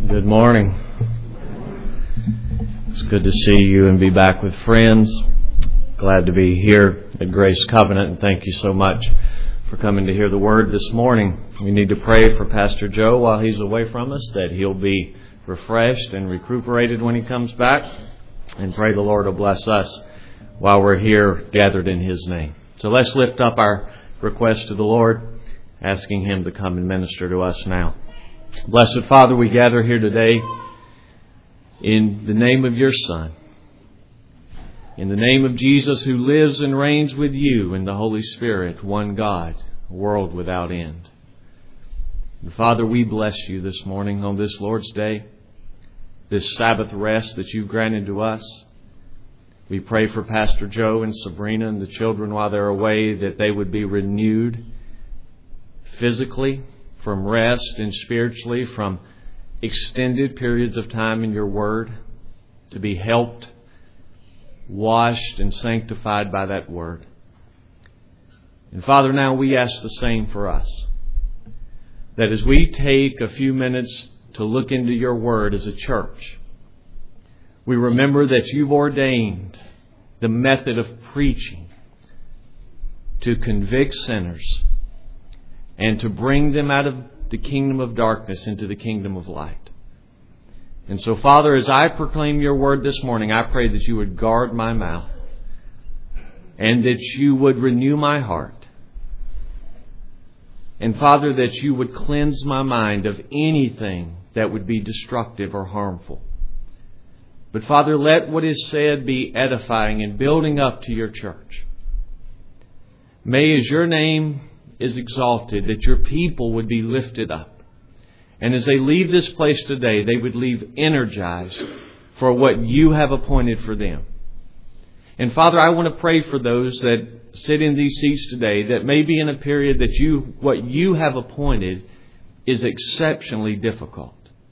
Good morning. It's good to see you and be back with friends. Glad to be here at Grace Covenant, and thank you so much for coming to hear the Word this morning. We need to pray for Pastor Joe while he's away from us, that he'll be refreshed and recuperated when he comes back, and pray the Lord will bless us while we're here gathered in His name. So let's lift up our request to the Lord, asking Him to come and minister to us now. Blessed Father, we gather here today in the name of Your Son, in the name of Jesus, who lives and reigns with You in the Holy Spirit, one God, world without end. And Father, we bless You this morning on this Lord's Day, this Sabbath rest that You've granted to us. We pray for Pastor Joe and Sabrina and the children while they're away, that they would be renewed physically from rest and spiritually from extended periods of time in Your Word, to be helped, washed and sanctified by that Word. And Father, now we ask the same for us, that as we take a few minutes to look into Your Word as a church, we remember that You've ordained the method of preaching to convict sinners and to bring them out of the kingdom of darkness into the kingdom of light. And so, Father, as I proclaim Your Word this morning, I pray that You would guard my mouth and that You would renew my heart. And, Father, that You would cleanse my mind of anything that would be destructive or harmful. But, Father, let what is said be edifying and building up to Your church. May, as Your name is exalted, that Your people would be lifted up. And as they leave this place today, they would leave energized for what You have appointed for them. And Father, I want to pray for those that sit in these seats today that may be in a period that what You have appointed is exceptionally difficult.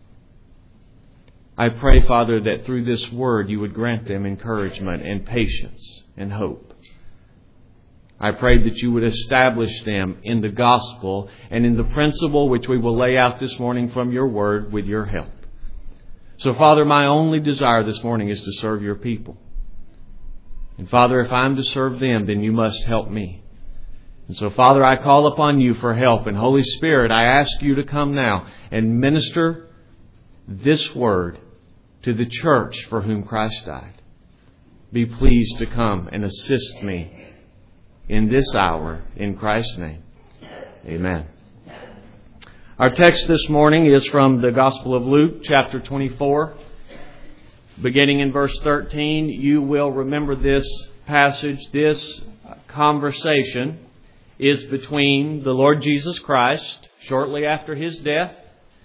I pray, Father, that through this Word You would grant them encouragement and patience and hope. I pray that You would establish them in the gospel and in the principle which we will lay out this morning from Your Word with Your help. So, Father, my only desire this morning is to serve Your people. And, Father, if I'm to serve them, then You must help me. And so, Father, I call upon You for help. And, Holy Spirit, I ask You to come now and minister this Word to the church for whom Christ died. Be pleased to come and assist me in this hour, in Christ's name. Amen. Our text this morning is from the Gospel of Luke, chapter 24, beginning in verse 13. You will remember this passage. This conversation is between the Lord Jesus Christ, shortly after His death,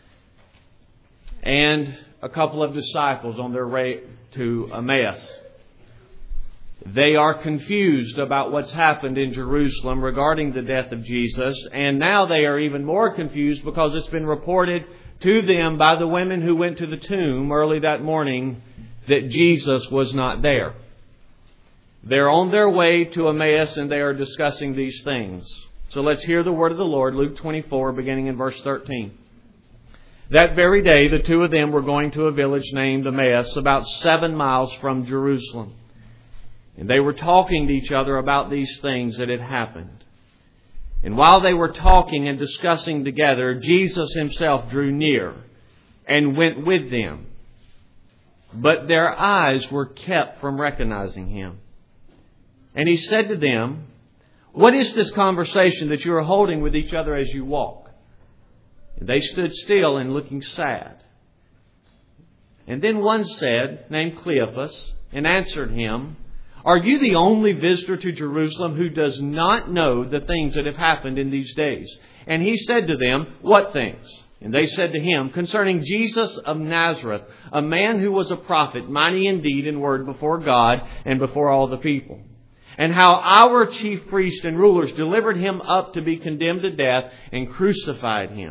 and a couple of disciples on their way to Emmaus. They are confused about what's happened in Jerusalem regarding the death of Jesus. And now they are even more confused because it's been reported to them by the women who went to the tomb early that morning that Jesus was not there. They're on their way to Emmaus and they are discussing these things. So let's hear the word of the Lord, Luke 24, beginning in verse 13. That very day, the two of them were going to a village named Emmaus, about 7 miles from Jerusalem. And they were talking to each other about these things that had happened. And while they were talking and discussing together, Jesus Himself drew near and went with them. But their eyes were kept from recognizing Him. And He said to them, "What is this conversation that you are holding with each other as you walk?" And they stood still and looking sad. And then one said, named Cleopas, and answered him, "Are you the only visitor to Jerusalem who does not know the things that have happened in these days?" And He said to them, "What things?" And they said to Him, "Concerning Jesus of Nazareth, a man who was a prophet, mighty in deed and word before God and before all the people. And how our chief priests and rulers delivered Him up to be condemned to death and crucified Him.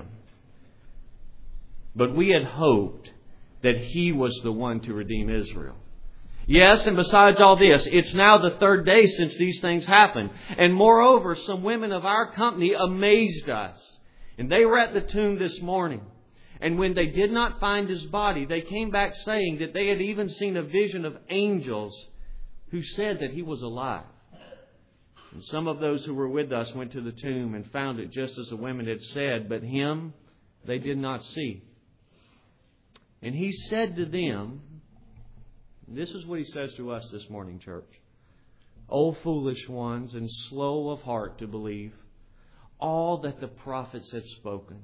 But we had hoped that He was the one to redeem Israel. Yes, and besides all this, it's now the third day since these things happened. And moreover, some women of our company amazed us. And they were at the tomb this morning. And when they did not find His body, they came back saying that they had even seen a vision of angels who said that He was alive. And some of those who were with us went to the tomb and found it just as the women had said, but Him they did not see. And He said to them, this is what He says to us this morning, church. O foolish ones and slow of heart to believe all that the prophets had spoken.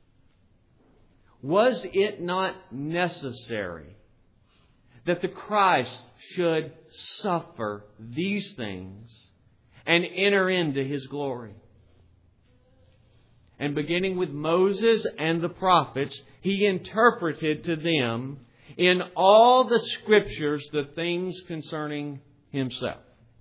Was it not necessary that the Christ should suffer these things and enter into His glory? And beginning with Moses and the prophets, He interpreted to them in all the Scriptures the things concerning Himself.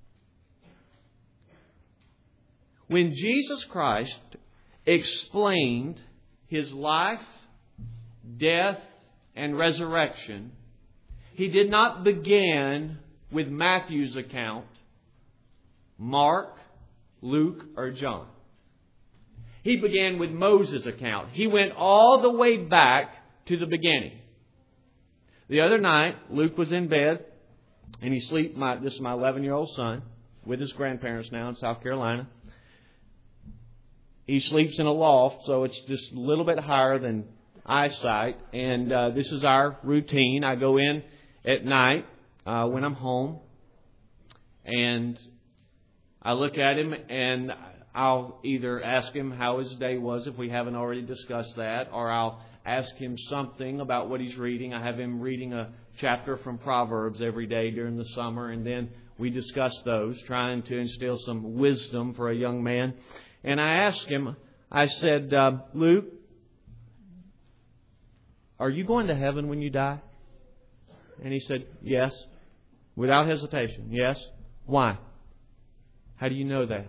When Jesus Christ explained His life, death, and resurrection, He did not begin with Matthew's account, Mark, Luke, or John. He began with Moses' account. He went all the way back to the beginning. The other night, Luke was in bed, and he slept. This is my 11-year-old son with his grandparents now in South Carolina. He sleeps in a loft, so it's just a little bit higher than eyesight. And this is our routine. I go in at night when I'm home, and I look at him, and I'll either ask him how his day was if we haven't already discussed that, or I'll ask him something about what he's reading. I have him reading a chapter from Proverbs every day during the summer, and then we discuss those, trying to instill some wisdom for a young man. And I asked him, I said, Luke, are you going to heaven when you die? And he said, yes, without hesitation. Yes. Why? How do you know that?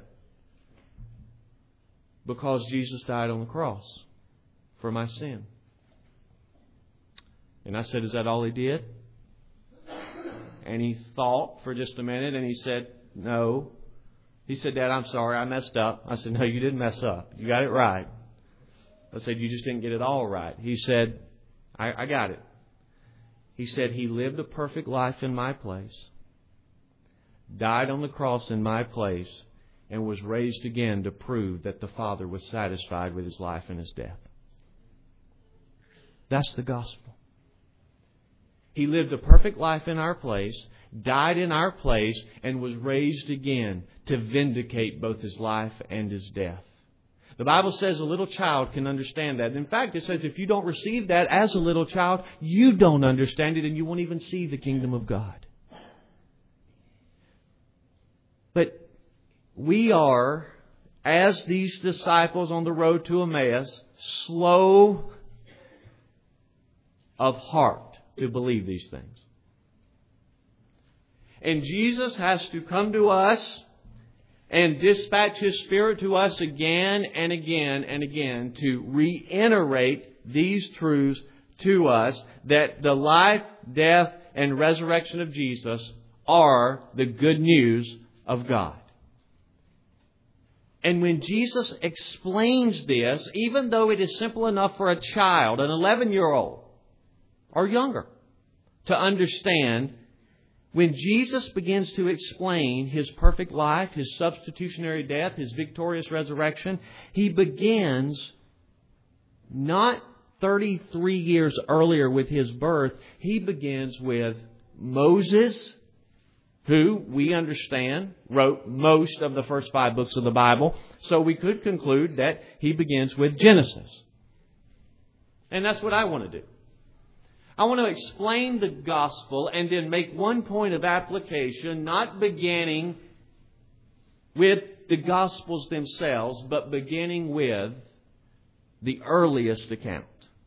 Because Jesus died on the cross for my sin. And I said, is that all He did? And he thought for just a minute and he said, no. He said, Dad, I'm sorry, I messed up. I said, no, you didn't mess up. You got it right. I said, you just didn't get it all right. He said, I got it. He said, He lived a perfect life in my place, died on the cross in my place, and was raised again to prove that the Father was satisfied with His life and His death. That's the gospel. He lived a perfect life in our place, died in our place, and was raised again to vindicate both His life and His death. The Bible says a little child can understand that. In fact, it says if you don't receive that as a little child, you don't understand it and you won't even see the kingdom of God. But we are, as these disciples on the road to Emmaus, slow of heart to believe these things. And Jesus has to come to us and dispatch His Spirit to us again and again and again to reiterate these truths to us, that the life, death, and resurrection of Jesus are the good news of God. And when Jesus explains this, even though it is simple enough for a child, an 11-year-old or younger, to understand, when Jesus begins to explain His perfect life, His substitutionary death, His victorious resurrection, He begins not 33 years earlier with His birth. He begins with Moses, who we understand wrote most of the first 5 books of the Bible. So we could conclude that He begins with Genesis. And that's what I want to do. I want to explain the gospel and then make one point of application, not beginning with the gospels themselves, but beginning with the earliest account.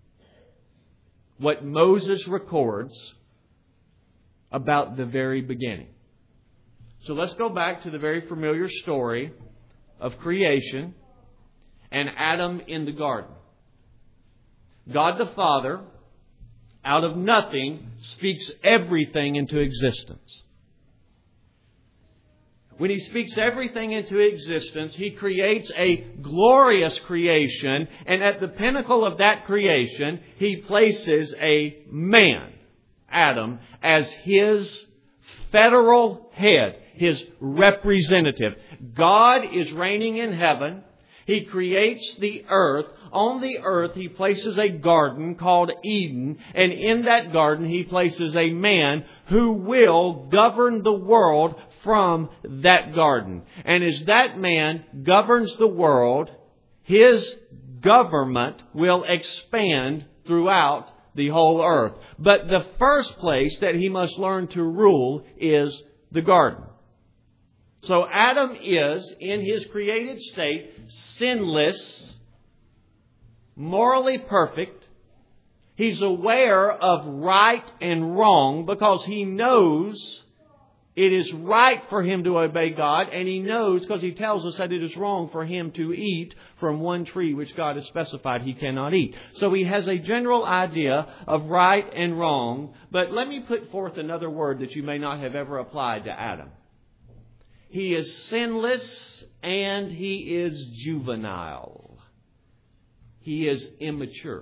What Moses records about the very beginning. So let's go back to the very familiar story of creation and Adam in the garden. God the Father, out of nothing, speaks everything into existence. when He speaks everything into existence, He creates a glorious creation, and at the pinnacle of that creation, He places a man, Adam, as His federal head, His representative. God is reigning in heaven. He creates the earth. On the earth, He places a garden called Eden. And in that garden, He places a man who will govern the world from that garden. And as that man governs the world, his government will expand throughout the whole earth. But the first place that he must learn to rule is the garden. So Adam is, in his created state, sinless, morally perfect. He's aware of right and wrong because he knows it is right for him to obey God, and he knows because He tells us that it is wrong for him to eat from one tree which God has specified he cannot eat. So he has a general idea of right and wrong. But let me put forth another word that you may not have ever applied to Adam. He is sinless and he is juvenile. He is immature.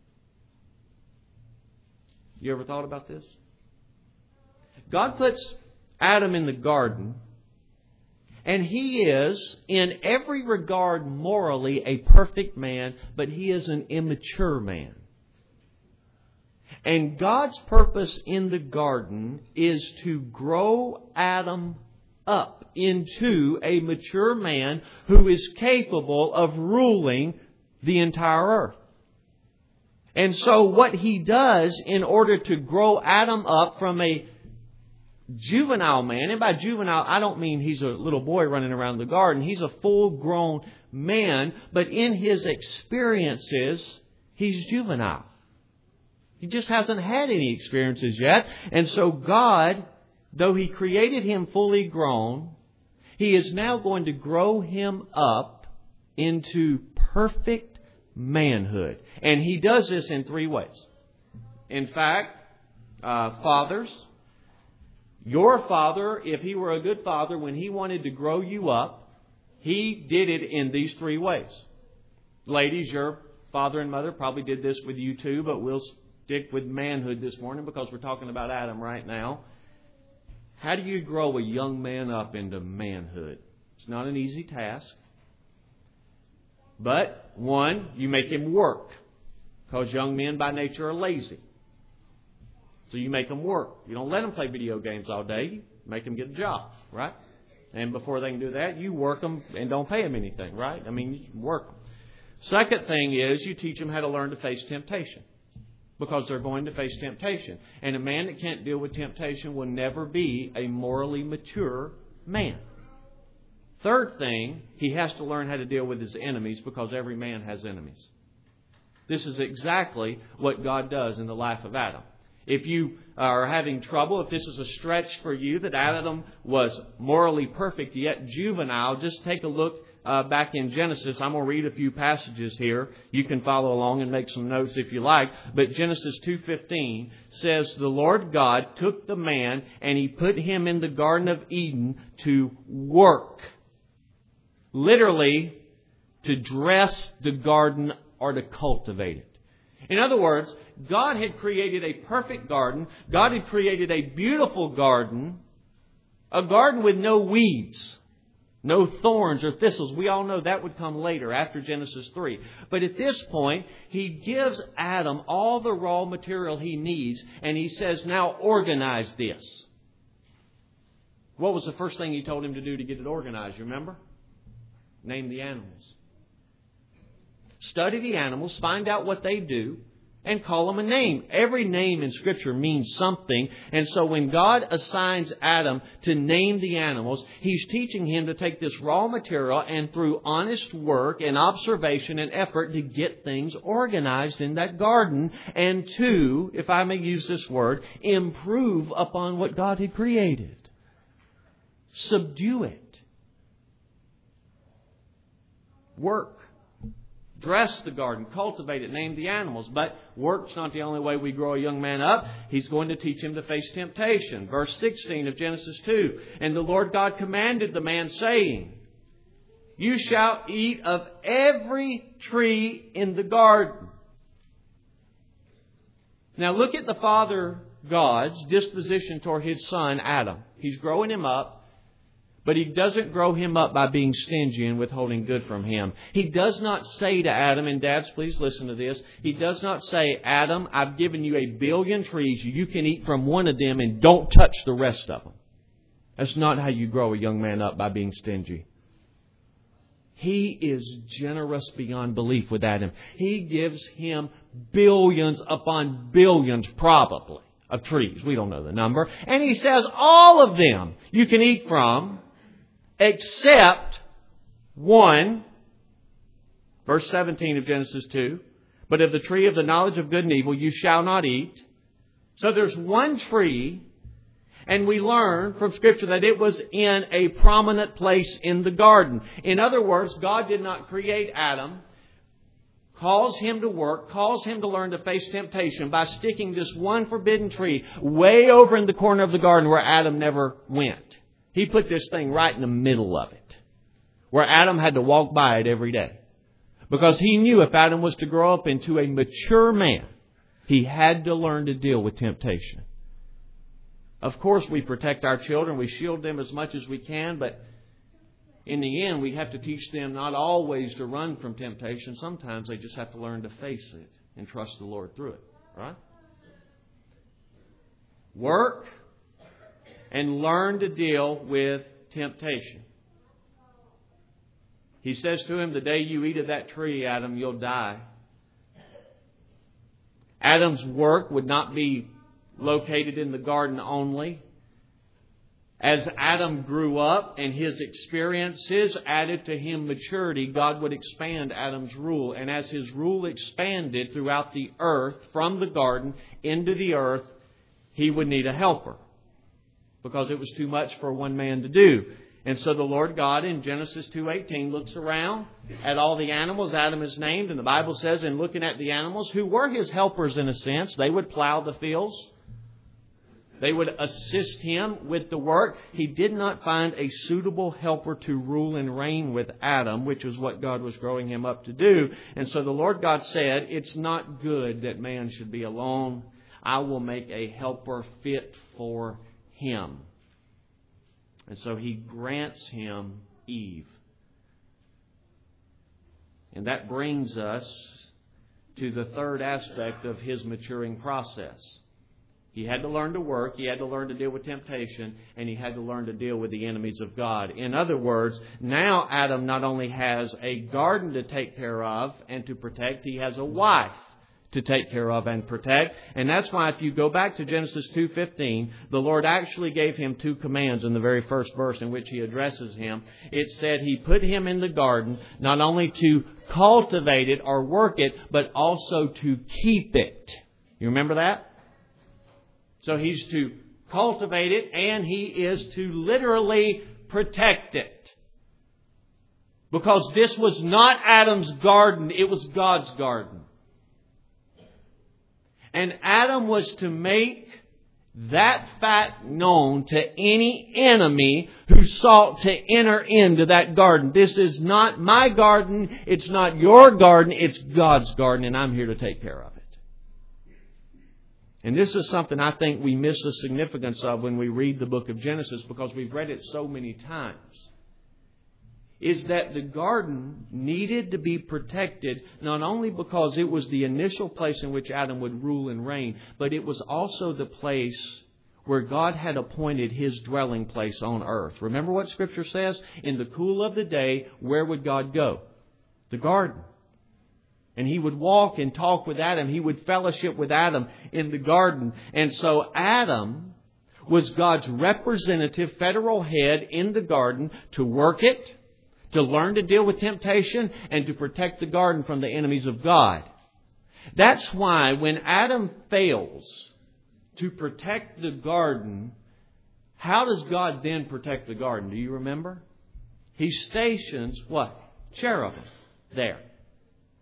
You ever thought about this? God puts Adam in the garden, and he is, in every regard, morally a perfect man, but he is an immature man. And God's purpose in the garden is to grow Adam up into a mature man who is capable of ruling the entire earth. And so what He does in order to grow Adam up from a juvenile man, and by juvenile I don't mean he's a little boy running around the garden. He's a full-grown man, but in his experiences, he's juvenile. He just hasn't had any experiences yet. And so God, though He created him fully grown, He is now going to grow him up into perfect manhood. And He does this in 3 ways. In fact, fathers, your father, if he were a good father, when he wanted to grow you up, he did it in these 3 ways. Ladies, your father and mother probably did this with you too, but we'll stick with manhood this morning because we're talking about Adam right now. How do you grow a young man up into manhood? It's not an easy task. But, 1, you make him work, because young men by nature are lazy. So you make them work. You don't let them play video games all day. You make them get a job, right? And before they can do that, you work them and don't pay them anything, right? I mean, you work them. Second thing is you teach them how to learn to face temptation, because they're going to face temptation. And a man that can't deal with temptation will never be a morally mature man. Third thing, he has to learn how to deal with his enemies, because every man has enemies. This is exactly what God does in the life of Adam. If you are having trouble, if this is a stretch for you that Adam was morally perfect yet juvenile, just take a look back in Genesis. I'm going to read a few passages here. You can follow along and make some notes if you like. But Genesis 2:15 says, "The Lord God took the man and He put him in the Garden of Eden to work." Literally, to dress the garden or to cultivate it. In other words, God had created a perfect garden. God had created a beautiful garden. A garden with no weeds, no thorns or thistles. We all know that would come later, after Genesis 3. But at this point, He gives Adam all the raw material he needs. And He says, now organize this. What was the first thing He told him to do to get it organized? You remember? Name the animals. Study the animals, find out what they do, and call them a name. Every name in Scripture means something. And so when God assigns Adam to name the animals, He's teaching him to take this raw material and through honest work and observation and effort to get things organized in that garden and to, if I may use this word, improve upon what God had created. Subdue it. Work. dress the garden, cultivate it, name the animals. But work's not the only way we grow a young man up. He's going to teach him to face temptation. Verse 16 of Genesis 2. And the Lord God commanded the man, saying, You shall eat of every tree in the garden. Now look at the Father God's disposition toward His son Adam. He's growing him up. But He doesn't grow him up by being stingy and withholding good from him. He does not say to Adam, and dads, please listen to this. He does not say, Adam, I've given you 1 billion trees. You can eat from one of them and don't touch the rest of them. That's not how you grow a young man up, by being stingy. He is generous beyond belief with Adam. He gives him billions upon billions, probably, of trees. We don't know the number. And He says all of them you can eat from, except one. Verse 17 of Genesis 2. But of the tree of the knowledge of good and evil you shall not eat. So there's one tree. And we learn from Scripture that it was in a prominent place in the garden. In other words, God did not create Adam, calls him to work, calls him to learn to face temptation by sticking this one forbidden tree way over in the corner of the garden where Adam never went. He put this thing right in the middle of it, where Adam had to walk by it every day. Because He knew if Adam was to grow up into a mature man, he had to learn to deal with temptation. Of course, we protect our children. We shield them as much as we can. But in the end, we have to teach them not always to run from temptation. Sometimes they just have to learn to face it and trust the Lord through it. Right? Work and learn to deal with temptation. He says to him, the day you eat of that tree, Adam, you'll die. Adam's work would not be located in the garden only. As Adam grew up and his experiences added to him maturity, God would expand Adam's rule. And as His rule expanded throughout the earth, from the garden into the earth, he would need a helper, because it was too much for one man to do. And so the Lord God in Genesis 2:18 looks around at all the animals Adam is named. And the Bible says, in looking at the animals, who were his helpers in a sense, they would plow the fields. They would assist him with the work. He did not find a suitable helper to rule and reign with Adam, which is what God was growing him up to do. And so the Lord God said, it's not good that man should be alone. I will make a helper fit for him. And so He grants him Eve. And that brings us to the third aspect of his maturing process. He had to learn to work, he had to learn to deal with temptation, and he had to learn to deal with the enemies of God. In other words, now Adam not only has a garden to take care of and to protect, he has a wife to take care of and protect. And that's why if you go back to Genesis 2:15, the Lord actually gave him 2 commands in the very first verse in which He addresses him. It said He put him in the garden not only to cultivate it or work it, but also to keep it. You remember that? So He's to cultivate it, and He is to literally protect it. Because this was not Adam's garden, it was God's garden. And Adam was to make that fact known to any enemy who sought to enter into that garden. This is not my garden, it's not your garden, it's God's garden, and I'm here to take care of it. And this is something I think we miss the significance of when we read the book of Genesis, because we've read it so many times. Is that the garden needed to be protected, not only because it was the initial place in which Adam would rule and reign, but it was also the place where God had appointed His dwelling place on earth. Remember what Scripture says? In the cool of the day, where would God go? The garden. And He would walk and talk with Adam. He would fellowship with Adam in the garden. And so Adam was God's representative, federal head in the garden to work it, to learn to deal with temptation, and to protect the garden from the enemies of God. That's why when Adam fails to protect the garden, how does God then protect the garden? Do you remember? He stations what? Cherubim there.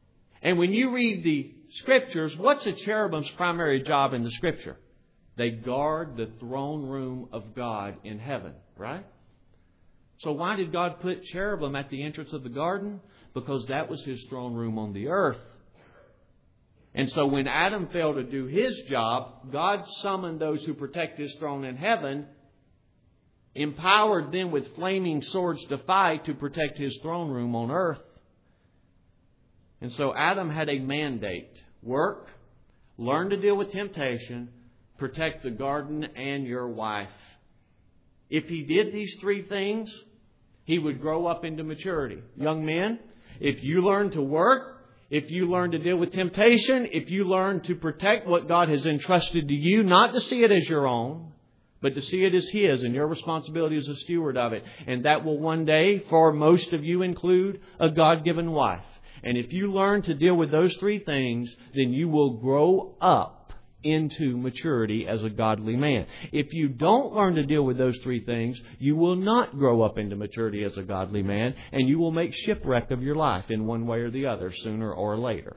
And when you read the Scriptures, what's a cherubim's primary job in the Scripture? They guard the throne room of God in heaven, right? So why did God put cherubim at the entrance of the garden? Because that was His throne room on the earth. And so when Adam failed to do his job, God summoned those who protect His throne in heaven, empowered them with flaming swords to fight to protect His throne room on earth. And so Adam had a mandate. Work, learn to deal with temptation, protect the garden and your wife. If he did these three things, he would grow up into maturity. Young men, if you learn to work, if you learn to deal with temptation, if you learn to protect what God has entrusted to you, not to see it as your own, but to see it as His and your responsibility as a steward of it. And that will one day, for most of you, include a God-given wife. And if you learn to deal with those three things, then you will grow up into maturity as a godly man. If you don't learn to deal with those three things, you will not grow up into maturity as a godly man, and you will make shipwreck of your life in one way or the other, sooner or later.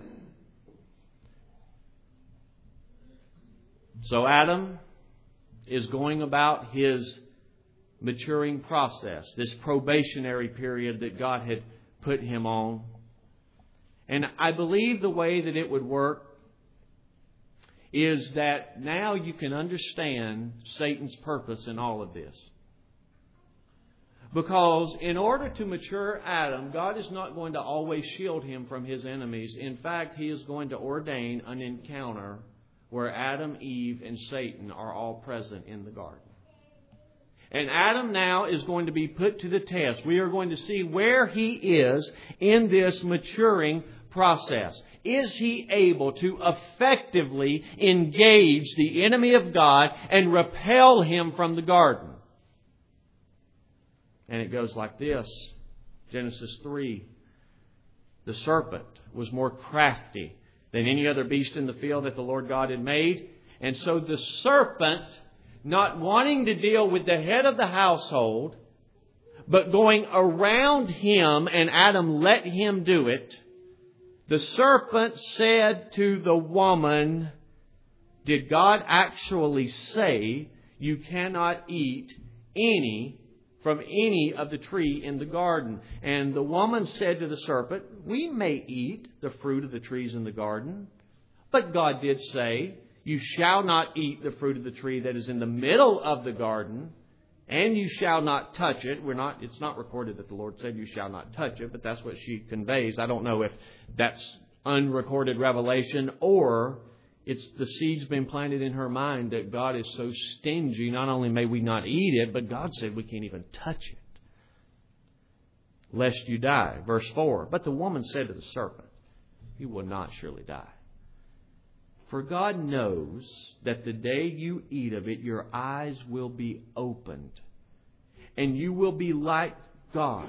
So Adam is going about his maturing process, this probationary period that God had put him on. And I believe the way that it would work is that now you can understand Satan's purpose in all of this. Because in order to mature Adam, God is not going to always shield him from his enemies. In fact, He is going to ordain an encounter where Adam, Eve, and Satan are all present in the garden. And Adam now is going to be put to the test. We are going to see where he is in this maturing process. Is he able to effectively engage the enemy of God and repel him from the garden? And it goes like this. Genesis 3. The serpent was more crafty than any other beast in the field that the Lord God had made. And so the serpent, not wanting to deal with the head of the household, but going around him, and Adam let him do it, the serpent said to the woman, did God actually say you cannot eat from any of the tree in the garden? And the woman said to the serpent, we may eat the fruit of the trees in the garden, but God did say, you shall not eat the fruit of the tree that is in the middle of the garden, and you shall not touch it. It's not recorded that the Lord said you shall not touch it, but that's what she conveys. I don't know if that's unrecorded revelation or it's the seed's been planted in her mind that God is so stingy. Not only may we not eat it, but God said we can't even touch it, lest you die. Verse 4. But the woman said to the serpent, you will not surely die. For God knows that the day you eat of it, your eyes will be opened, and you will be like God,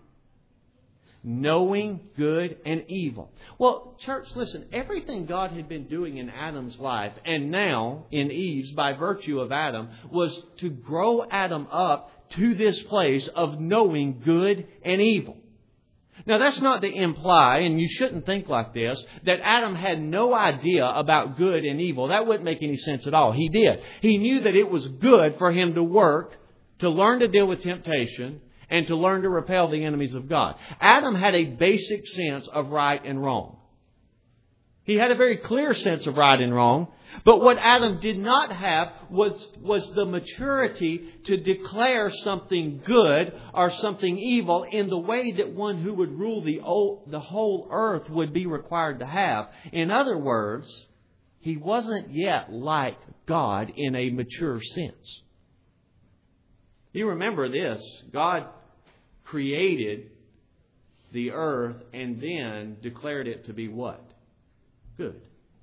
knowing good and evil. Well, church, listen, everything God had been doing in Adam's life, and now in Eve's by virtue of Adam, was to grow Adam up to this place of knowing good and evil. Now, that's not to imply, and you shouldn't think like this, that Adam had no idea about good and evil. That wouldn't make any sense at all. He did. He knew that it was good for him to work, to learn to deal with temptation, and to learn to repel the enemies of God. Adam had a basic sense of right and wrong. He had a very clear sense of right and wrong. But what Adam did not have was the maturity to declare something good or something evil in the way that one who would rule the whole earth would be required to have. In other words, he wasn't yet like God in a mature sense. You remember this. God created the earth and then declared it to be what? Good.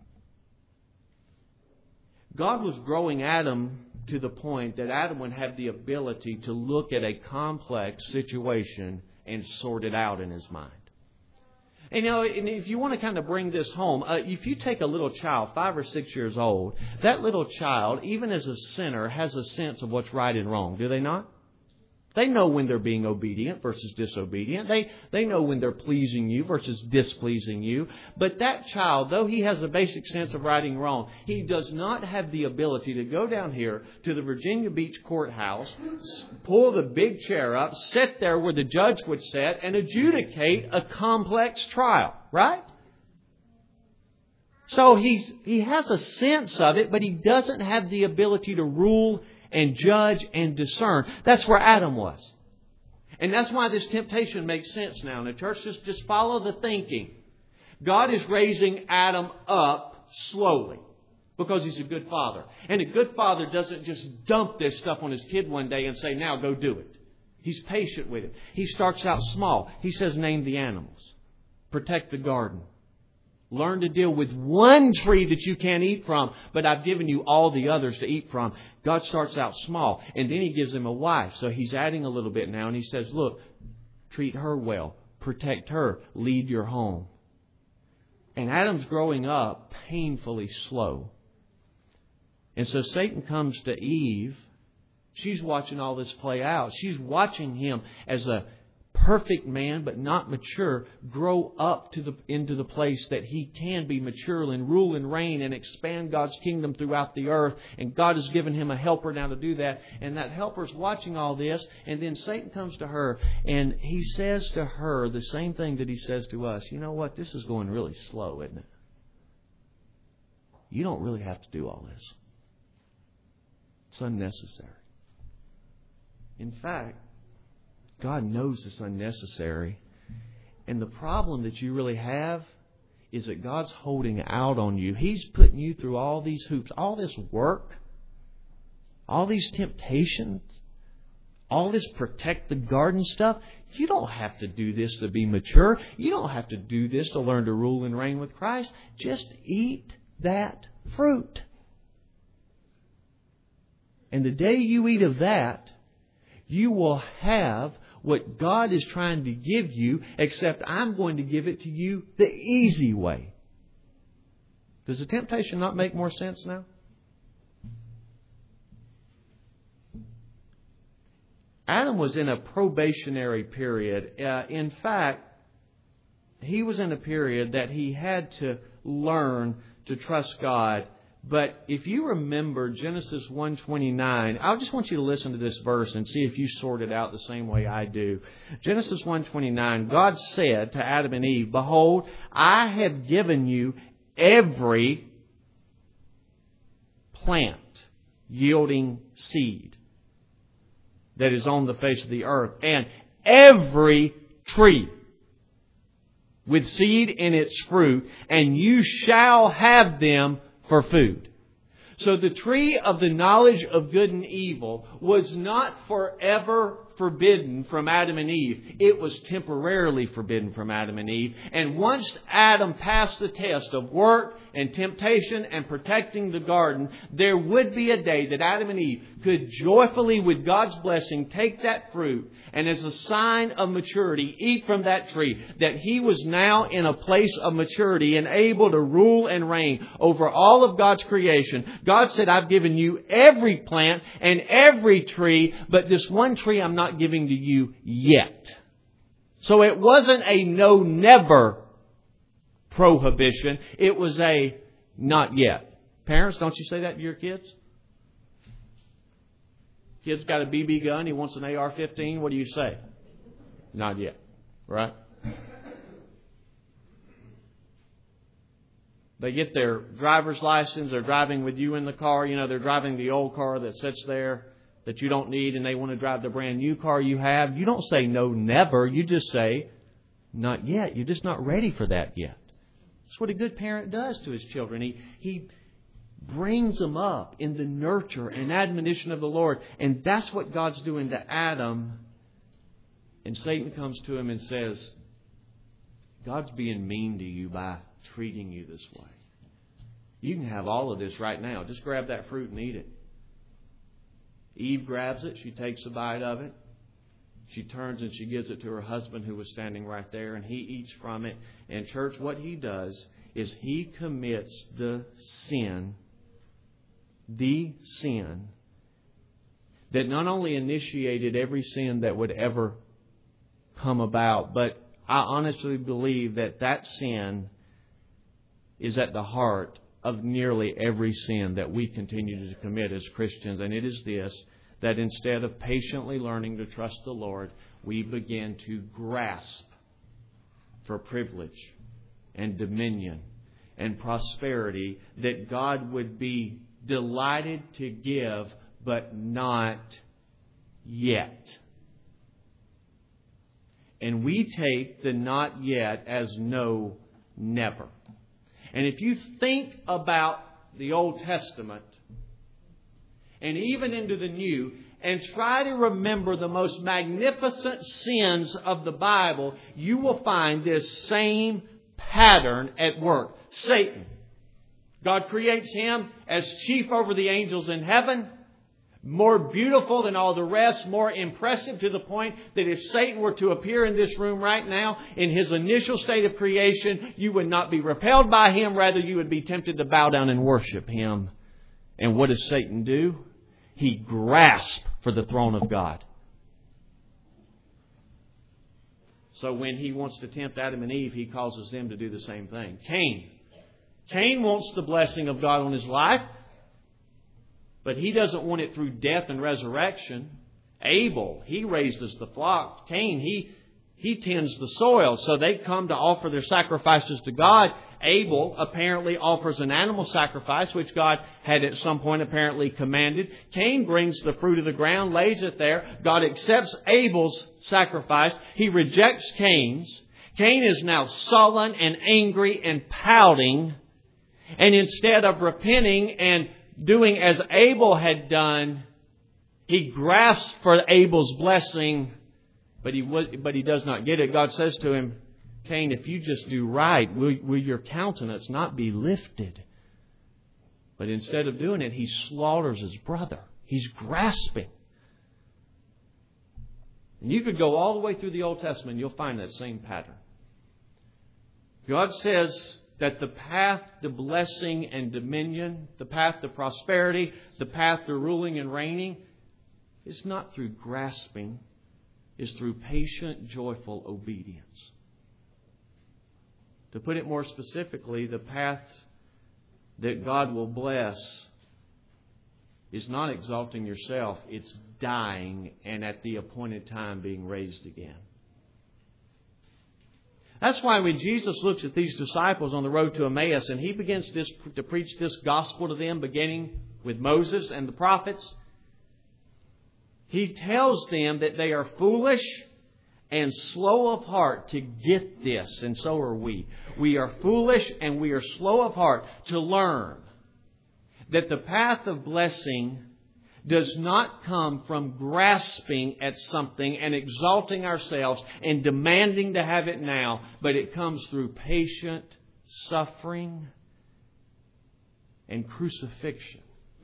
God was growing Adam to the point that Adam would have the ability to look at a complex situation and sort it out in his mind. And if you want to kind of bring this home, if you take a little child, 5 or 6 years old, that little child, even as a sinner, has a sense of what's right and wrong. Do they not? They know when they're being obedient versus disobedient. They know when they're pleasing you versus displeasing you. But that child, though he has a basic sense of right and wrong, he does not have the ability to go down here to the Virginia Beach courthouse, pull the big chair up, sit there where the judge would sit, and adjudicate a complex trial. Right? So he has a sense of it, but he doesn't have the ability to rule and judge and discern. That's where Adam was. And that's why this temptation makes sense now. In the church, just follow the thinking. God is raising Adam up slowly because He's a good father. And a good father doesn't just dump this stuff on his kid one day and say, now go do it. He's patient with it. He starts out small. He says, name the animals. Protect the garden. Learn to deal with one tree that you can't eat from, but I've given you all the others to eat from. God starts out small, and then He gives him a wife. So He's adding a little bit now, and He says, look, treat her well. Protect her. Lead your home. And Adam's growing up painfully slow. And so Satan comes to Eve. She's watching all this play out. She's watching him as a perfect man, but not mature, grow up into the place that he can be mature and rule and reign and expand God's kingdom throughout the earth. And God has given him a helper now to do that. And that helper's watching all this. And then Satan comes to her and he says to her the same thing that he says to us. You know what? This is going really slow, isn't it? You don't really have to do all this. It's unnecessary. In fact, God knows it's unnecessary. And the problem that you really have is that God's holding out on you. He's putting you through all these hoops, all this work, all these temptations, all this protect the garden stuff. You don't have to do this to be mature. You don't have to do this to learn to rule and reign with Christ. Just eat that fruit. And the day you eat of that, you will have what God is trying to give you, except I'm going to give it to you the easy way. Does the temptation not make more sense now? Adam was in a probationary period. In fact, he was in a period that he had to learn to trust God. But if you remember Genesis 1:29, I just want you to listen to this verse and see if you sort it out the same way I do. Genesis 1:29, God said to Adam and Eve, behold, I have given you every plant yielding seed that is on the face of the earth, and every tree with seed in its fruit, and you shall have them for food. So the tree of the knowledge of good and evil was not forever forbidden from Adam and Eve. It was temporarily forbidden from Adam and Eve. And once Adam passed the test of work and temptation and protecting the garden, there would be a day that Adam and Eve could joyfully, with God's blessing, take that fruit and as a sign of maturity, eat from that tree. That he was now in a place of maturity and able to rule and reign over all of God's creation. God said, I've given you every plant and every tree, but this one tree I'm not giving to you yet. So it wasn't a no-never prohibition. It was a not yet. Parents, don't you say that to your kids? Kid's got a BB gun. He wants an AR-15. What do you say? Not yet. Right? They get their driver's license. They're driving with you in the car. You know, they're driving the old car that sits there that you don't need, and they want to drive the brand new car you have. You don't say no, never. You just say not yet. You're just not ready for that yet. That's what a good parent does to his children. He brings them up in the nurture and admonition of the Lord. And that's what God's doing to Adam. And Satan comes to him and says, God's being mean to you by treating you this way. You can have all of this right now. Just grab that fruit and eat it. Eve grabs it. She takes a bite of it. She turns and she gives it to her husband who was standing right there, and he eats from it. And church, what he does is he commits the sin that not only initiated every sin that would ever come about, but I honestly believe that that sin is at the heart of nearly every sin that we continue to commit as Christians. And it is this, that instead of patiently learning to trust the Lord, we begin to grasp for privilege and dominion and prosperity that God would be delighted to give, but not yet. And we take the not yet as no, never. And if you think about the Old Testament and even into the New, and try to remember the most magnificent sins of the Bible, you will find this same pattern at work. Satan. God creates him as chief over the angels in heaven. More beautiful than all the rest, more impressive to the point that if Satan were to appear in this room right now, in his initial state of creation, you would not be repelled by him. Rather, you would be tempted to bow down and worship him. And what does Satan do? He grasps for the throne of God. So when he wants to tempt Adam and Eve, he causes them to do the same thing. Cain wants the blessing of God on his life, but he doesn't want it through death and resurrection. Abel, he raises the flock. Cain, he tends the soil. So they come to offer their sacrifices to God. Abel apparently offers an animal sacrifice, which God had at some point apparently commanded. Cain brings the fruit of the ground, lays it there. God accepts Abel's sacrifice. He rejects Cain's. Cain is now sullen and angry and pouting. And instead of repenting and doing as Abel had done, he grasps for Abel's blessing, but he does not get it. God says to him, Cain, if you just do right, will your countenance not be lifted? But instead of doing it, he slaughters his brother. He's grasping. And you could go all the way through the Old Testament, you'll find that same pattern. God says that the path to blessing and dominion, the path to prosperity, the path to ruling and reigning, is not through grasping, is through patient, joyful obedience. To put it more specifically, the path that God will bless is not exalting yourself, it's dying and at the appointed time being raised again. That's why when Jesus looks at these disciples on the road to Emmaus and He begins to preach this gospel to them, beginning with Moses and the prophets, He tells them that they are foolish and slow of heart to get this, and so are we. We are foolish and we are slow of heart to learn that the path of blessing does not come from grasping at something and exalting ourselves and demanding to have it now, but it comes through patient suffering and crucifixion.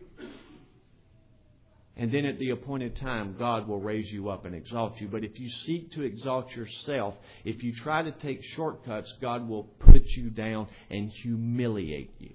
And then at the appointed time, God will raise you up and exalt you. But if you seek to exalt yourself, if you try to take shortcuts, God will put you down and humiliate you.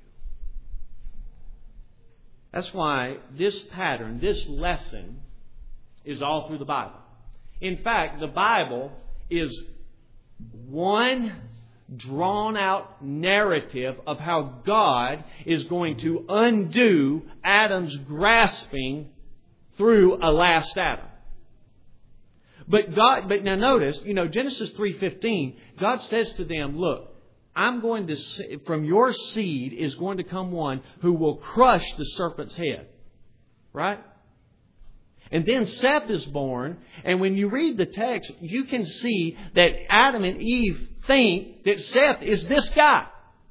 That's why this pattern, this lesson, is all through the Bible. In fact, the Bible is one drawn-out narrative of how God is going to undo Adam's grasping through a last Adam. But now notice, Genesis 3:15, God says to them, look, from your seed is going to come one who will crush the serpent's head. Right? And then Seth is born, and when you read the text, you can see that Adam and Eve think that Seth is this guy.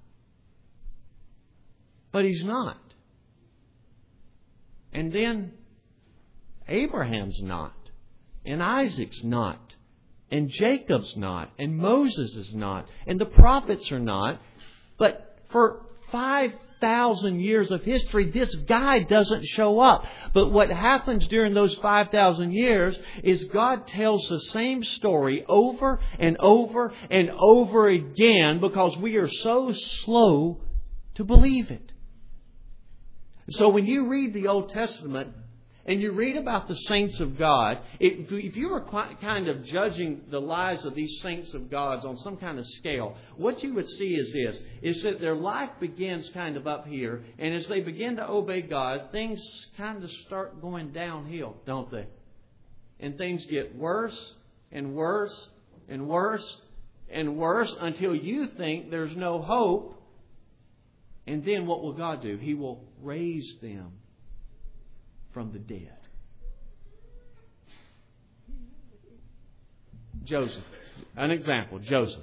But he's not. And then Abraham's not, and Isaac's not, and Jacob's not, and Moses is not, and the prophets are not. But for 5,000 years of history, this guy doesn't show up. But what happens during those 5,000 years is God tells the same story over and over and over again because we are so slow to believe it. So when you read the Old Testament And you read about the saints of God. If you were kind of judging the lives of these saints of God on some kind of scale, what you would see is this, is that their life begins kind of up here. And as they begin to obey God, things kind of start going downhill, don't they? And things get worse and worse and worse and worse until you think there's no hope. And then what will God do? He will raise them from the dead. Joseph. An example. Joseph.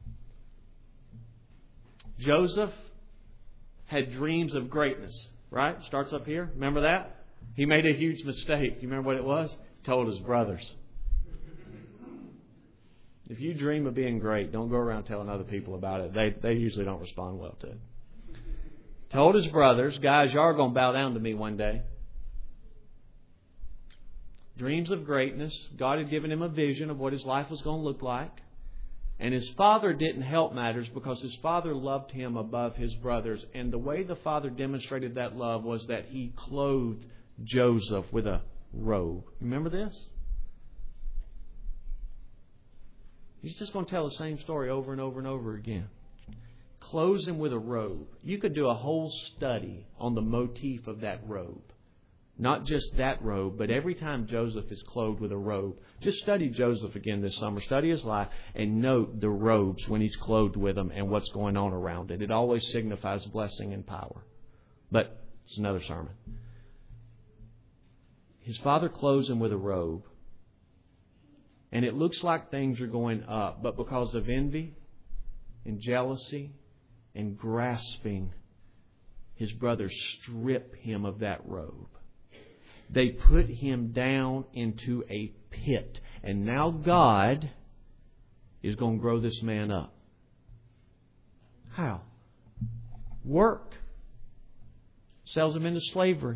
Joseph had dreams of greatness. Right? Starts up here. Remember that? He made a huge mistake. You remember what it was? He told his brothers. If you dream of being great, don't go around telling other people about it. They usually don't respond well to it. Told his brothers, guys, y'all are going to bow down to me one day. Dreams of greatness. God had given him a vision of what his life was going to look like. And his father didn't help matters because his father loved him above his brothers. And the way the father demonstrated that love was that he clothed Joseph with a robe. Remember this? He's just going to tell the same story over and over and over again. Clothes him with a robe. You could do a whole study on the motif of that robe. Not just that robe, but every time Joseph is clothed with a robe. Just study Joseph again this summer. Study his life and note the robes when he's clothed with them and what's going on around it. It always signifies blessing and power. But it's another sermon. His father clothes him with a robe. And it looks like things are going up. But because of envy and jealousy and grasping, his brothers strip him of that robe. They put him down into a pit. And now God is going to grow this man up. How? Work. Sells him into slavery.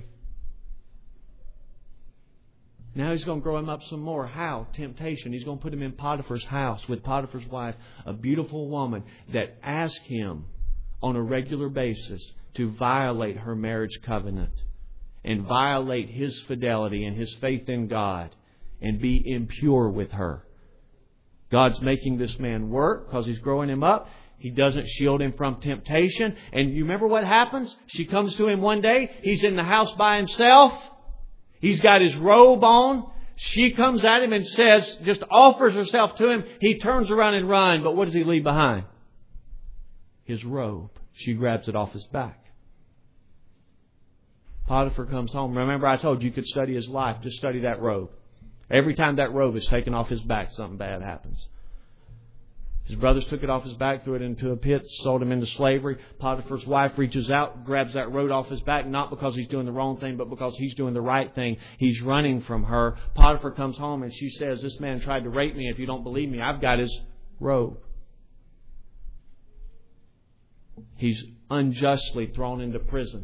Now He's going to grow him up some more. How? Temptation. He's going to put him in Potiphar's house with Potiphar's wife, a beautiful woman that asked him on a regular basis to violate her marriage covenant and violate his fidelity and his faith in God and be impure with her. God's making this man work because He's growing him up. He doesn't shield him from temptation. And you remember what happens? She comes to him one day. He's in the house by himself. He's got his robe on. She comes at him and says, just offers herself to him. He turns around and runs. But what does he leave behind? His robe. She grabs it off his back. Potiphar comes home. Remember I told you could study his life. Just study that robe. Every time that robe is taken off his back, something bad happens. His brothers took it off his back, threw it into a pit, sold him into slavery. Potiphar's wife reaches out, grabs that robe off his back, not because he's doing the wrong thing, but because he's doing the right thing. He's running from her. Potiphar comes home and she says, this man tried to rape me. If you don't believe me, I've got his robe. He's unjustly thrown into prison.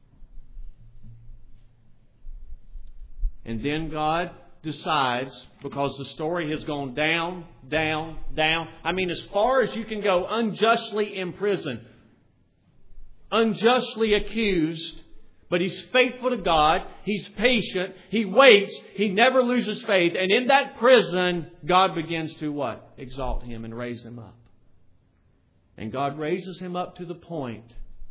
And then God decides, because the story has gone down, down, down. I mean, as far as you can go, unjustly imprisoned, unjustly accused, but he's faithful to God. He's patient. He waits. He never loses faith. And in that prison, God begins to what? Exalt him and raise him up. And God raises him up to the point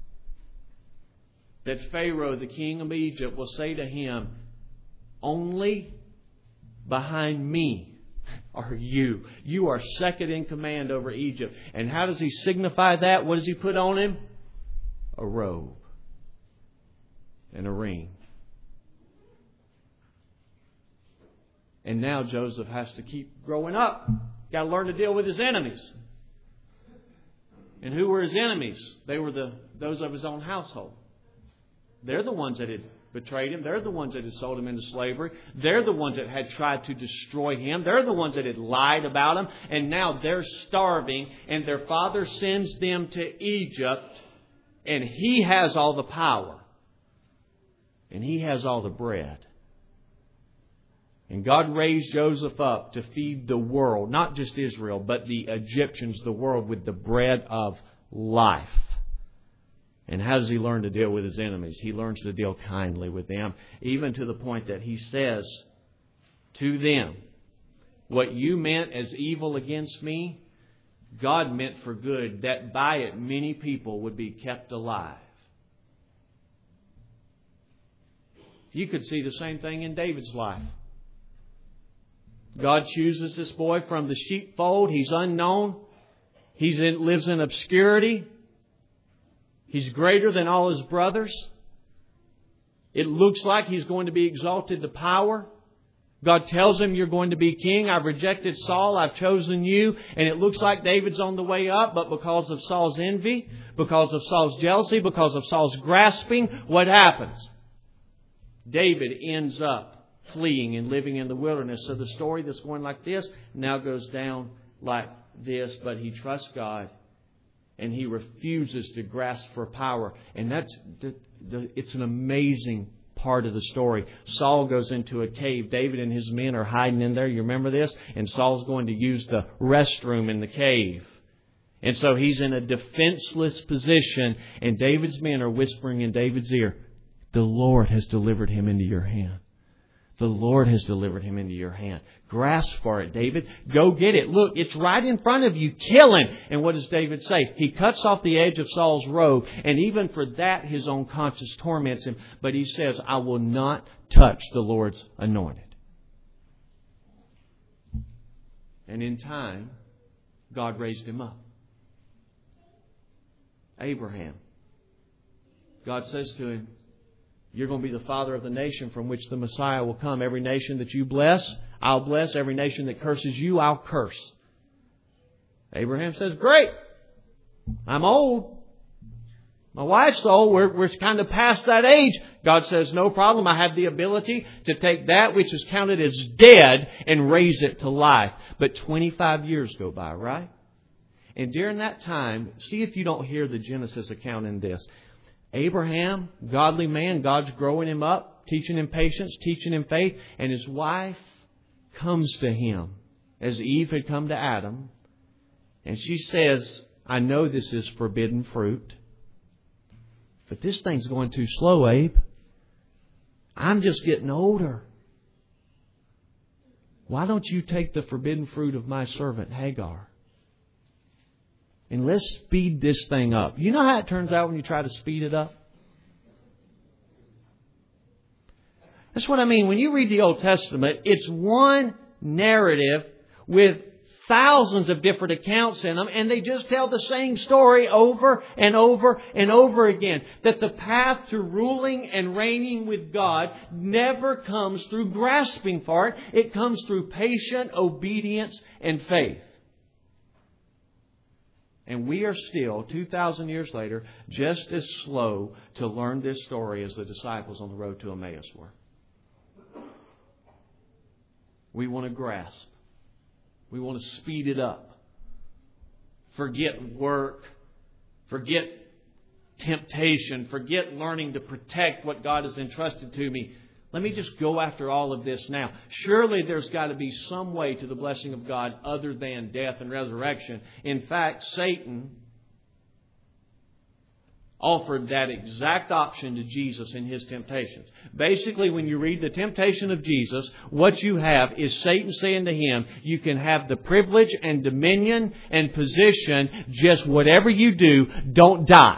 that Pharaoh, the king of Egypt, will say to him, only behind me are you. You are second in command over Egypt. And how does he signify that? What does he put on him? A robe and a ring. And now Joseph has to keep growing up. Got to learn to deal with his enemies. And who were his enemies? They were those of his own household. They're the ones that had betrayed him. They're the ones that had sold him into slavery. They're the ones that had tried to destroy him. They're the ones that had lied about him. And now they're starving. And their father sends them to Egypt. And he has all the power. And he has all the bread. And God raised Joseph up to feed the world, not just Israel, but the Egyptians, the world, with the bread of life. And how does he learn to deal with his enemies? He learns to deal kindly with them, even to the point that he says to them, what you meant as evil against me, God meant for good, that by it many people would be kept alive. You could see the same thing in David's life. God chooses this boy from the sheepfold. He's unknown. He lives in obscurity. He's greater than all his brothers. It looks like he's going to be exalted to power. God tells him, you're going to be king. I've rejected Saul. I've chosen you. And it looks like David's on the way up. But because of Saul's envy, because of Saul's jealousy, because of Saul's grasping, what happens? David ends up fleeing and living in the wilderness. So the story that's going like this now goes down like this. But he trusts God. And he refuses to grasp for power. And it's an amazing part of the story. Saul goes into a cave. David and his men are hiding in there. You remember this? And Saul's going to use the restroom in the cave. And so he's in a defenseless position. And David's men are whispering in David's ear, the Lord has delivered him into your hand. The Lord has delivered him into your hand. Grasp for it, David. Go get it. Look, it's right in front of you. Kill him. And what does David say? He cuts off the edge of Saul's robe. And even for that, his own conscience torments him. But he says, I will not touch the Lord's anointed. And in time, God raised him up. Abraham. God says to him, you're going to be the father of the nation from which the Messiah will come. Every nation that you bless, I'll bless. Every nation that curses you, I'll curse. Abraham says, great. I'm old. My wife's old. We're kind of past that age. God says, no problem. I have the ability to take that which is counted as dead and raise it to life. But 25 years go by, right? And during that time, see if you don't hear the Genesis account in this. Abraham, godly man, God's growing him up, teaching him patience, teaching him faith. And his wife comes to him as Eve had come to Adam. And she says, I know this is forbidden fruit, but this thing's going too slow, Abe. I'm just getting older. Why don't you take the forbidden fruit of my servant Hagar? And let's speed this thing up. You know how it turns out when you try to speed it up? That's what I mean. When you read the Old Testament, it's one narrative with thousands of different accounts in them, and they just tell the same story over and over and over again. That the path to ruling and reigning with God never comes through grasping for it. It comes through patient obedience and faith. And we are still, 2,000 years later, just as slow to learn this story as the disciples on the road to Emmaus were. We want to grasp. We want to speed it up. Forget work. Forget temptation. Forget learning to protect what God has entrusted to me. Let me just go after all of this now. Surely there's got to be some way to the blessing of God other than death and resurrection. In fact, Satan offered that exact option to Jesus in his temptations. Basically, when you read the temptation of Jesus, what you have is Satan saying to him, you can have the privilege and dominion and position, just whatever you do, don't die.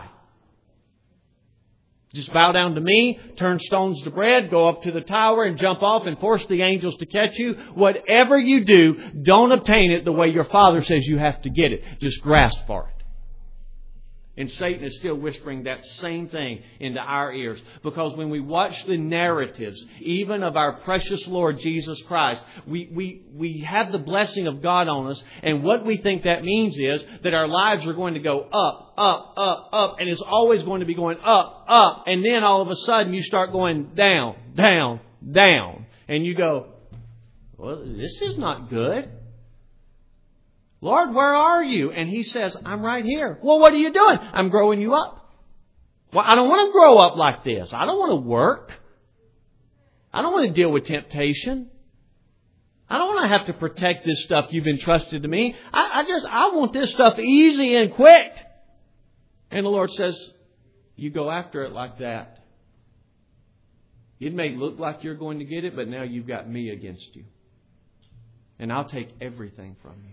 Just bow down to me, turn stones to bread, go up to the tower and jump off and force the angels to catch you. Whatever you do, don't obtain it the way your Father says you have to get it. Just grasp for it. And Satan is still whispering that same thing into our ears. Because when we watch the narratives, even of our precious Lord Jesus Christ, we have the blessing of God on us. And what we think that means is that our lives are going to go up, up, up, up. And it's always going to be going up, up. And then all of a sudden you start going down, down, down. And you go, well, this is not good. Lord, where are you? And He says, I'm right here. Well, what are you doing? I'm growing you up. Well, I don't want to grow up like this. I don't want to work. I don't want to deal with temptation. I don't want to have to protect this stuff you've entrusted to me. I want this stuff easy and quick. And the Lord says, You go after it like that. It may look like you're going to get it, but now you've got me against you. And I'll take everything from you.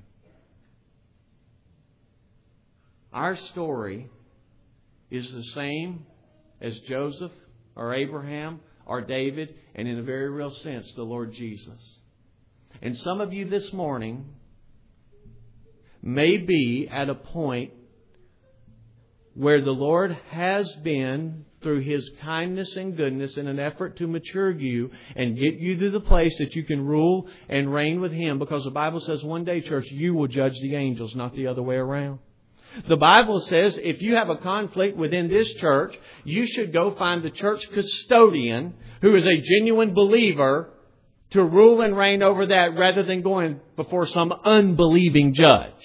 Our story is the same as Joseph or Abraham or David, and in a very real sense, the Lord Jesus. And some of you this morning may be at a point where the Lord has been, through His kindness and goodness, in an effort to mature you and get you to the place that you can rule and reign with Him. Because the Bible says one day, church, you will judge the angels, not the other way around. The Bible says if you have a conflict within this church, you should go find the church custodian who is a genuine believer to rule and reign over that, rather than going before some unbelieving judge.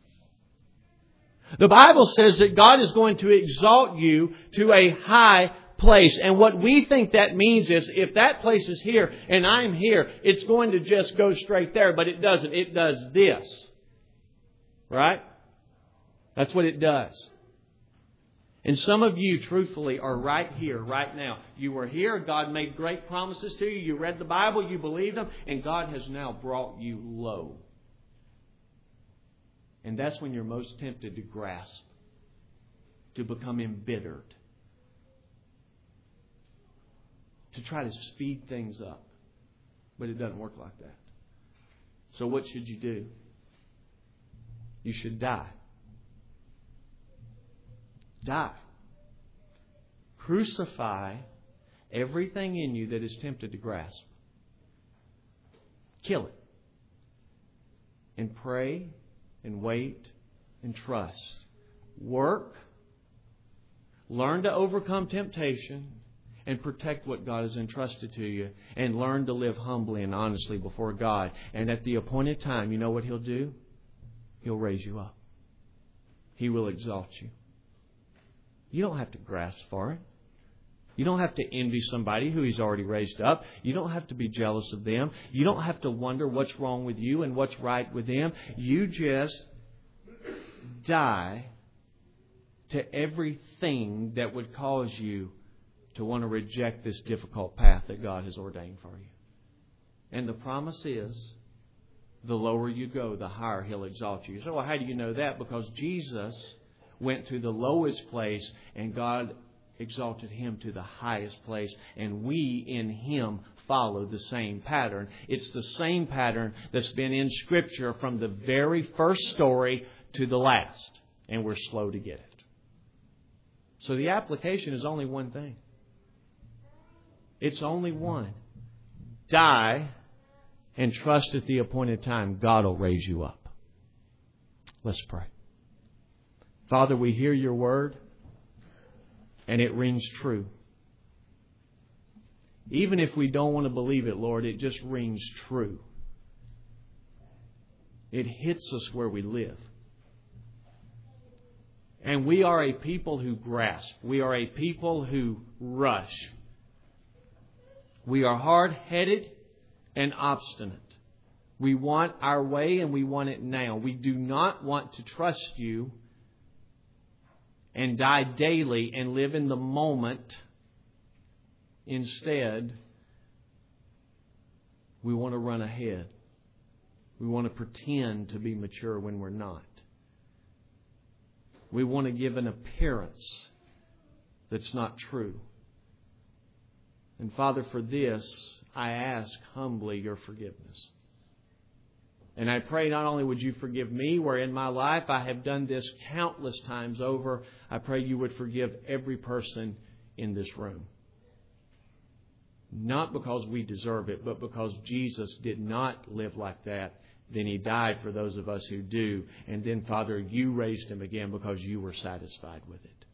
The Bible says that God is going to exalt you to a high place. And what we think that means is, if that place is here and I'm here, it's going to just go straight there. But it doesn't. It does this. Right? That's what it does. And some of you, truthfully, are right here, right now. You were here. God made great promises to you. You read the Bible. You believed them. And God has now brought you low. And that's when you're most tempted to grasp, to become embittered, to try to speed things up. But it doesn't work like that. So what should you do? You should die. Die. Crucify everything in you that is tempted to grasp. Kill it. And pray and wait and trust. Work. Learn to overcome temptation and protect what God has entrusted to you. And learn to live humbly and honestly before God. And at the appointed time, you know what He'll do? He'll raise you up. He will exalt you. You don't have to grasp for it. You don't have to envy somebody who He's already raised up. You don't have to be jealous of them. You don't have to wonder what's wrong with you and what's right with them. You just die to everything that would cause you to want to reject this difficult path that God has ordained for you. And the promise is, the lower you go, the higher He'll exalt you. So how do you know that? Because Jesus went to the lowest place and God exalted Him to the highest place. And we in Him follow the same pattern. It's the same pattern that's been in Scripture from the very first story to the last. And we're slow to get it. So the application is only one thing. It's only one. Die and trust at the appointed time. God will raise you up. Let's pray. Father, we hear Your Word, and it rings true. Even if we don't want to believe it, Lord, it just rings true. It hits us where we live. And we are a people who grasp. We are a people who rush. We are hard-headed and obstinate. We want our way and we want it now. We do not want to trust You and die daily and live in the moment. Instead, we want to run ahead. We want to pretend to be mature when we're not. We want to give an appearance that's not true. And Father, for this, I ask humbly Your forgiveness. And I pray not only would You forgive me, where in my life I have done this countless times over, I pray You would forgive every person in this room. Not because we deserve it, but because Jesus did not live like that. Then He died for those of us who do. And then, Father, You raised Him again because You were satisfied with it.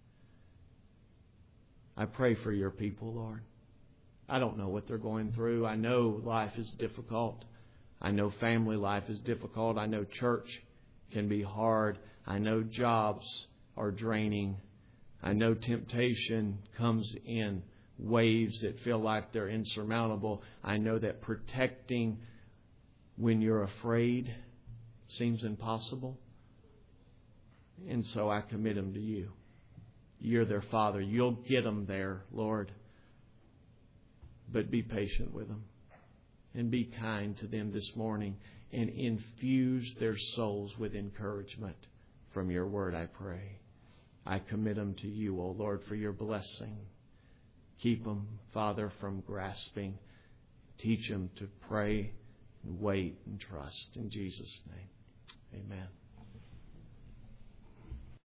I pray for Your people, Lord. I don't know what they're going through. I know life is difficult. I know family life is difficult. I know church can be hard. I know jobs are draining. I know temptation comes in waves that feel like they're insurmountable. I know that protecting when you're afraid seems impossible. And so I commit them to You. You're their Father. You'll get them there, Lord. But be patient with them. And be kind to them this morning. And infuse their souls with encouragement from your word, I pray. I commit them to you, O Lord, for your blessing. Keep them, Father, from grasping. Teach them to pray and wait and trust. In Jesus' name, amen.